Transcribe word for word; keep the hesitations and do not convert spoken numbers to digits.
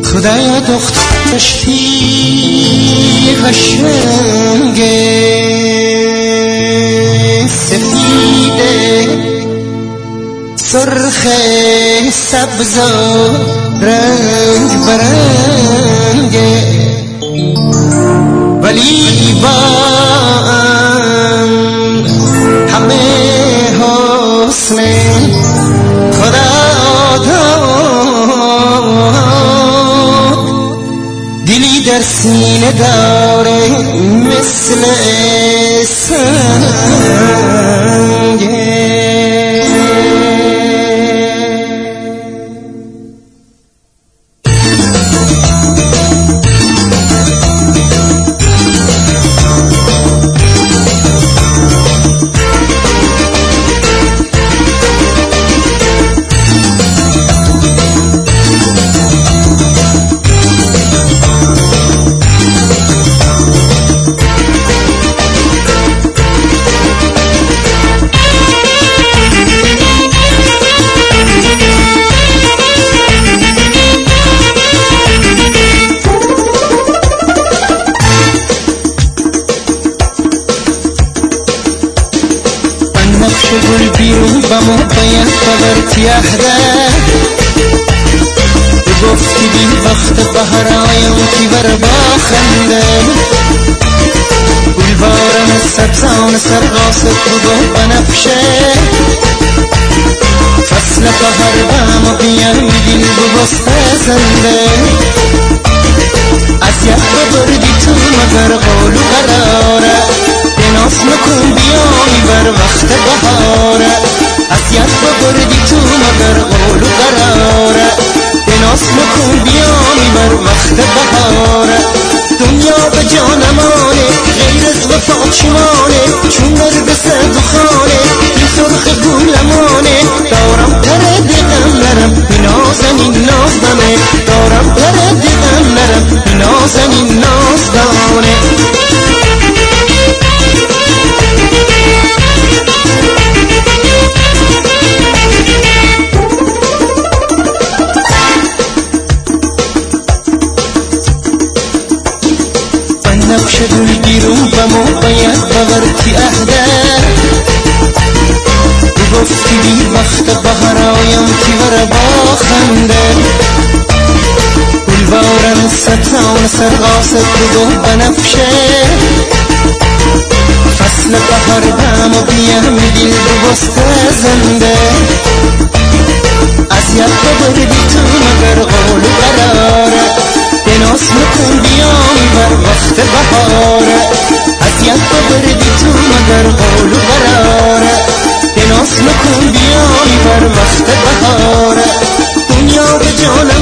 خدایا دخترشتی قشنگه سفیده سرخ سبز و رنگ برنگه ولی با همه حسن خدا داد دلی در سینه داره مثل سنگه. گل بیرون با ما باید ببرتی احده گفتی بی وقت بهرایم کی بر با خنده گلبارم سبزان سرغاست تو بنفشه فصل بهر بام بیان دل ببسته زنده از یک ببردی تو مگر قول و قراره بناس نکن بیایی بر وقت بهاره از یک ببردی تو مگر قول و قراره بناس نکن بیایی بر وقت بهاره دنیا به جانمانه غیر از وفا چمانه چون نرگس دخانه این سرخ گولمانه دارم پر دقم نرم نازنین نازدانه دارم پر دقم نرم نازنین نازدانه نقش گل بیرون با ما باید ببرتی اهده گفتی بی وقت بهرایم کی بر با خنده گلبارم ستان سرغاست تو بنفشه فصل بهر بام بیم دل ببسته زنده از یک ببردی تو مگر قول و قراره بناس نکن بیایی بر وقت بهاره از یک ببردی تو مگر قول و قراره بناس نکن بیایی بر وقت بهاره دنیا به جانم